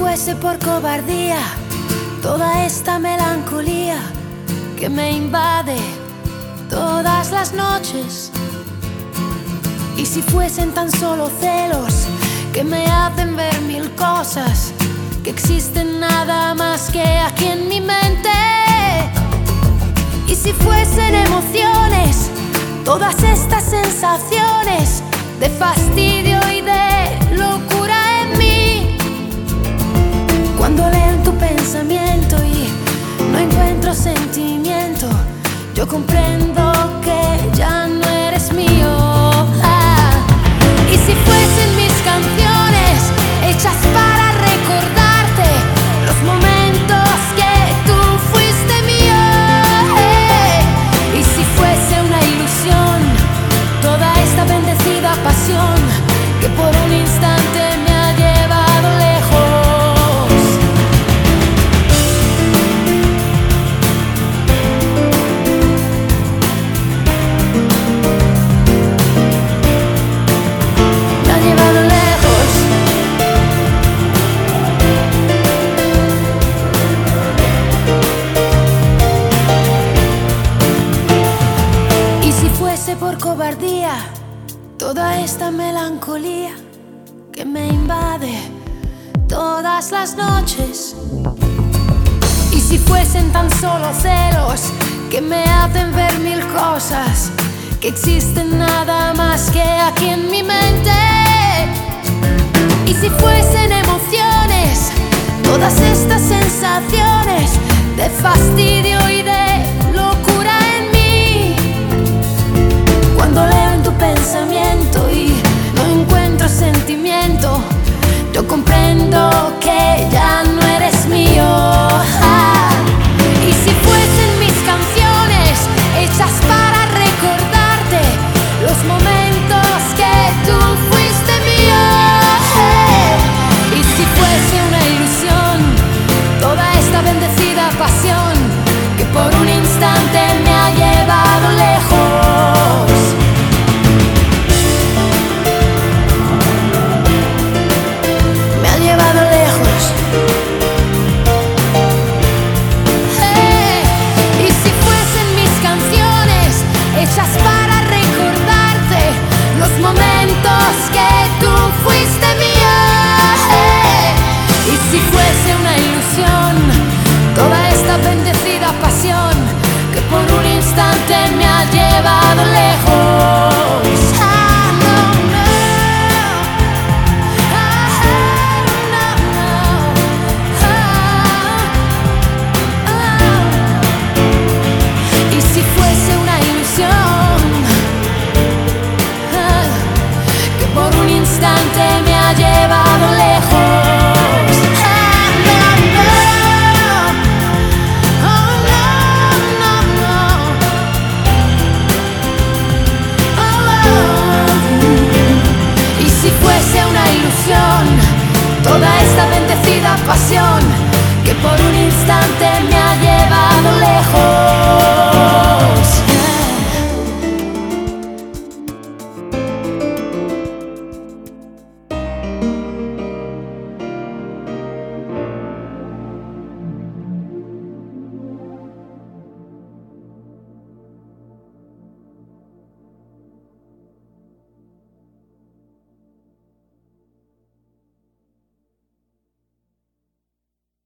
fuese por cobardía toda esta melancolía que me invade todas las noches, y si fuesen tan solo celos que me hacen ver mil cosas que existen nada más que aquí en mi mente, y si fuesen emociones todas estas sensaciones de fastidio y de locura en mí, cuando leo en tu pensamiento y no encuentro sentimiento, yo comprendo que ya no eres mío. Y si fuesen mis canciones hechas para recordarte los momentos que tú fuiste mío, y si fuese una ilusión toda esta bendecida pasión que por un instante me ha llevado lejos. Por cobardía toda esta melancolía que me invade todas las noches, y si fuesen tan solo celos que me hacen ver mil cosas que existen nada más que aquí en mi mente, y si fuesen emociones todas estas sensaciones de fastidio y de locura en mí, cuando leo en tu pensamiento y no encuentro sentimiento, yo comprendo que ya no eres mío. Y si fuesen mis canciones hechas para recordarte los momentos que tú fuiste mío, y si fuese una ilusión toda esta bendecida pasión que por un instante me ha llevado lejos. Hechas para recordarte los momentos que tú fuiste mío, y si fuese una ilusión toda esta bendecida pasión que por un instante me ha llevado lejos.